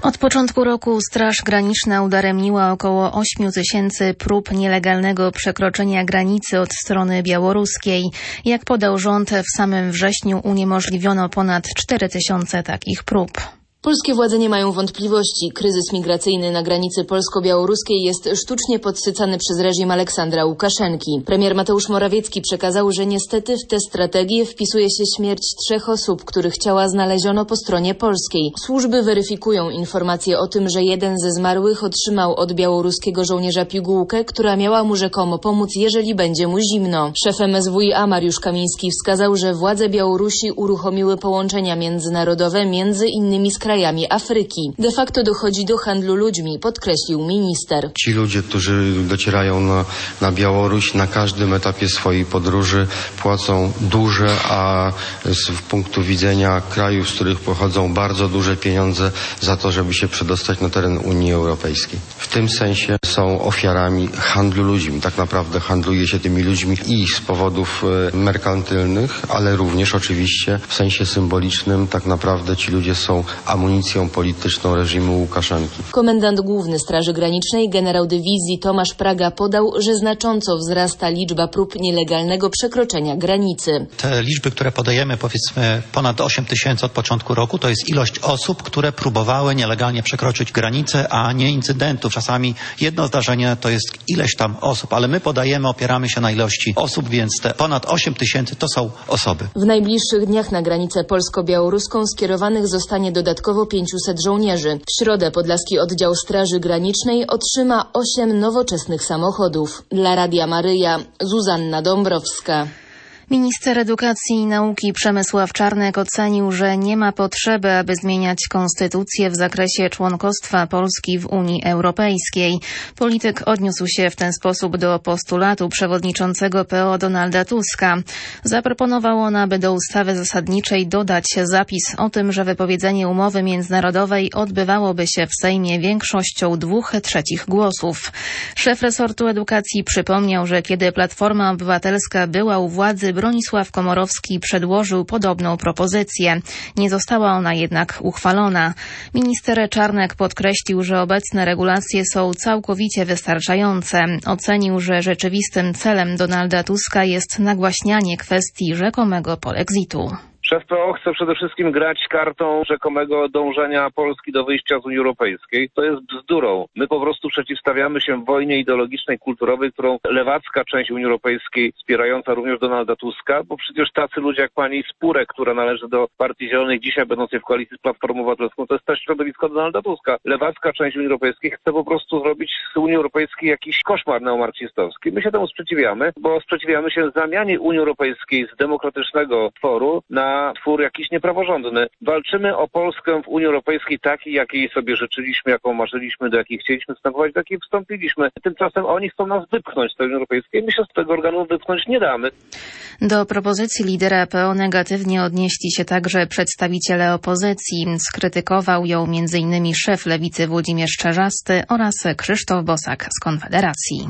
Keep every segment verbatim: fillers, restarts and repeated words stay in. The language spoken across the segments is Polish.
Od początku roku Straż Graniczna udaremniła około ośmiu tysięcy prób nielegalnego przekroczenia granicy od strony białoruskiej. Jak podał rząd, w samym wrześniu uniemożliwiono ponad cztery tysiące takich prób. Polskie władze nie mają wątpliwości. Kryzys migracyjny na granicy polsko-białoruskiej jest sztucznie podsycany przez reżim Aleksandra Łukaszenki. Premier Mateusz Morawiecki przekazał, że niestety w tę strategię wpisuje się śmierć trzech osób, których ciała znaleziono po stronie polskiej. Służby weryfikują informacje o tym, że jeden ze zmarłych otrzymał od białoruskiego żołnierza pigułkę, która miała mu rzekomo pomóc, jeżeli będzie mu zimno. Szef M S W i A Mariusz Kamiński wskazał, że władze Białorusi uruchomiły połączenia międzynarodowe, między innymi z krajami Afryki. De facto dochodzi do handlu ludźmi, podkreślił minister. Ci ludzie, którzy docierają na, na Białoruś, na każdym etapie swojej podróży płacą duże, a z punktu widzenia krajów, z których pochodzą, bardzo duże pieniądze za to, żeby się przedostać na teren Unii Europejskiej. W tym sensie są ofiarami handlu ludźmi. Tak naprawdę handluje się tymi ludźmi i z powodów merkantylnych, ale również oczywiście w sensie symbolicznym tak naprawdę ci ludzie są amunicją polityczną reżimu Łukaszenki. Komendant Główny Straży Granicznej, generał dywizji Tomasz Praga podał, że znacząco wzrasta liczba prób nielegalnego przekroczenia granicy. Te liczby, które podajemy, powiedzmy ponad osiem tysięcy od początku roku, to jest ilość osób, które próbowały nielegalnie przekroczyć granicę, a nie incydentów. Czasami jedno zdarzenie to jest ileś tam osób, ale my podajemy, opieramy się na ilości osób, więc te ponad osiem tysięcy to są osoby. W najbliższych dniach na granicę polsko-białoruską skierowanych zostanie dodatkowo pięciuset żołnierzy. W środę Podlaski Oddział Straży Granicznej otrzyma osiem nowoczesnych samochodów. Dla Radia Maryja, Zuzanna Dąbrowska. Minister Edukacji i Nauki Przemysław Czarnek ocenił, że nie ma potrzeby, aby zmieniać konstytucję w zakresie członkostwa Polski w Unii Europejskiej. Polityk odniósł się w ten sposób do postulatu przewodniczącego P O Donalda Tuska. Zaproponował on, aby do ustawy zasadniczej dodać zapis o tym, że wypowiedzenie umowy międzynarodowej odbywałoby się w Sejmie większością dwóch trzecich głosów. Szef resortu edukacji przypomniał, że kiedy Platforma Obywatelska była u władzy, Bronisław Komorowski przedłożył podobną propozycję. Nie została ona jednak uchwalona. Minister Czarnek podkreślił, że obecne regulacje są całkowicie wystarczające. Ocenił, że rzeczywistym celem Donalda Tuska jest nagłaśnianie kwestii rzekomego polexitu. Szef P O chce przede wszystkim grać kartą rzekomego dążenia Polski do wyjścia z Unii Europejskiej. To jest bzdurą. My po prostu przeciwstawiamy się wojnie ideologicznej, kulturowej, którą lewacka część Unii Europejskiej, wspierająca również Donalda Tuska, bo przecież tacy ludzie jak pani Spurek, która należy do Partii Zielonej, dzisiaj będącej w koalicji z Platformą Obywatelską, to jest też środowisko Donalda Tuska. Lewacka część Unii Europejskiej chce po prostu zrobić z Unii Europejskiej jakiś koszmar neomarksistowski. My się temu sprzeciwiamy, bo sprzeciwiamy się zamianie Unii Europejskiej z demokratycznego tworu na twór jakiś niepraworządny. Walczymy o Polskę w Unii Europejskiej takiej, jakiej sobie życzyliśmy, jaką marzyliśmy, do jakiej chcieliśmy wstępować, do jakiej wstąpiliśmy. Tymczasem oni chcą nas wypchnąć z tej Unii Europejskiej. My się z tego organu wypchnąć nie damy. Do propozycji lidera P O negatywnie odnieśli się także przedstawiciele opozycji. Skrytykował ją między innymi szef Lewicy Włodzimierz Czarzasty oraz Krzysztof Bosak z Konfederacji.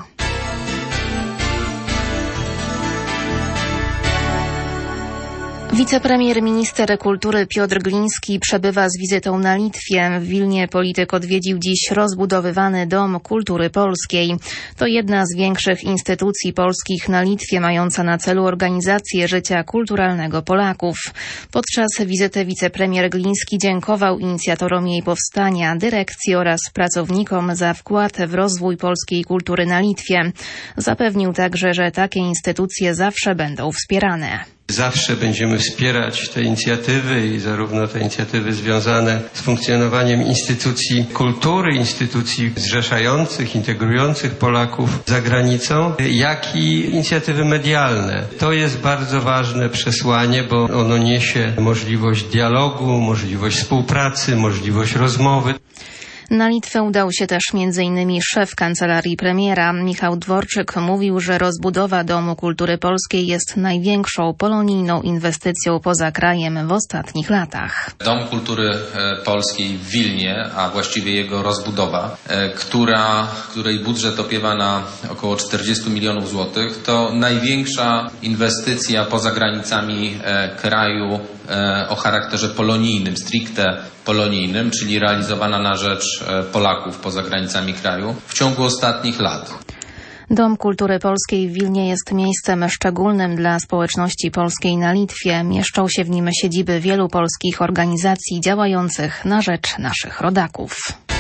Wicepremier minister kultury Piotr Gliński przebywa z wizytą na Litwie. W Wilnie polityk odwiedził dziś rozbudowywany Dom Kultury Polskiej. To jedna z większych instytucji polskich na Litwie, mająca na celu organizację życia kulturalnego Polaków. Podczas wizyty wicepremier Gliński dziękował inicjatorom jej powstania, dyrekcji oraz pracownikom za wkład w rozwój polskiej kultury na Litwie. Zapewnił także, że takie instytucje zawsze będą wspierane. Zawsze będziemy wspierać te inicjatywy i zarówno te inicjatywy związane z funkcjonowaniem instytucji kultury, instytucji zrzeszających, integrujących Polaków za granicą, jak i inicjatywy medialne. To jest bardzo ważne przesłanie, bo ono niesie możliwość dialogu, możliwość współpracy, możliwość rozmowy. Na Litwę udał się też między innymi szef kancelarii premiera. Michał Dworczyk mówił, że rozbudowa Domu Kultury Polskiej jest największą polonijną inwestycją poza krajem w ostatnich latach. Dom Kultury Polskiej w Wilnie, a właściwie jego rozbudowa, która, której budżet opiewa na około czterdzieści milionów złotych, to największa inwestycja poza granicami kraju o charakterze polonijnym, stricte polonijnym, czyli realizowana na rzecz Polaków poza granicami kraju w ciągu ostatnich lat. Dom Kultury Polskiej w Wilnie jest miejscem szczególnym dla społeczności polskiej na Litwie. Mieszczą się w nim siedziby wielu polskich organizacji działających na rzecz naszych rodaków.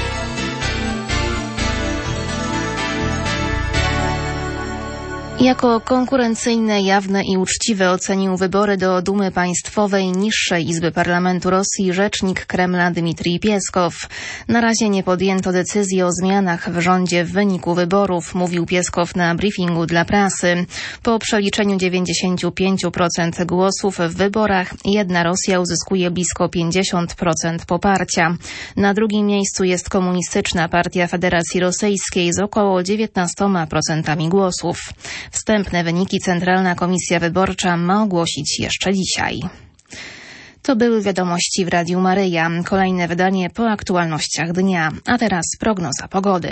Jako konkurencyjne, jawne i uczciwe ocenił wybory do Dumy Państwowej niższej Izby Parlamentu Rosji rzecznik Kremla Dmitrij Pieskow. Na razie nie podjęto decyzji o zmianach w rządzie w wyniku wyborów, mówił Pieskow na briefingu dla prasy. Po przeliczeniu dziewięćdziesiąt pięć procent głosów w wyborach jedna Rosja uzyskuje blisko pięćdziesiąt procent poparcia. Na drugim miejscu jest Komunistyczna Partia Federacji Rosyjskiej z około dziewiętnaście procent głosów. Wstępne wyniki Centralna Komisja Wyborcza ma ogłosić jeszcze dzisiaj. To były wiadomości w Radiu Maryja. Kolejne wydanie po aktualnościach dnia. A teraz prognoza pogody.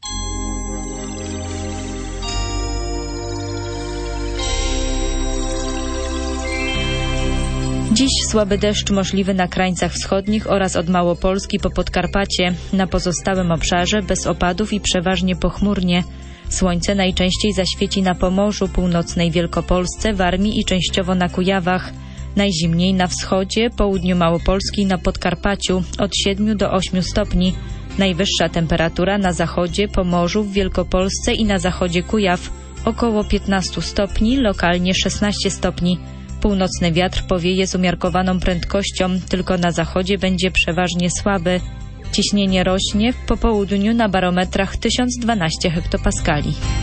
Dziś słaby deszcz możliwy na krańcach wschodnich oraz od Małopolski po Podkarpacie. Na pozostałym obszarze bez opadów i przeważnie pochmurnie. Słońce najczęściej zaświeci na Pomorzu, północnej Wielkopolsce, Warmii i częściowo na Kujawach. Najzimniej na wschodzie, południu Małopolski i na Podkarpaciu od siedmiu do ośmiu stopni. Najwyższa temperatura na zachodzie, Pomorzu, w Wielkopolsce i na zachodzie Kujaw około piętnaście stopni, lokalnie szesnaście stopni. Północny wiatr powieje z umiarkowaną prędkością, tylko na zachodzie będzie przeważnie słaby. Ciśnienie rośnie, w popołudniu na barometrach tysiąc dwanaście hektopaskali.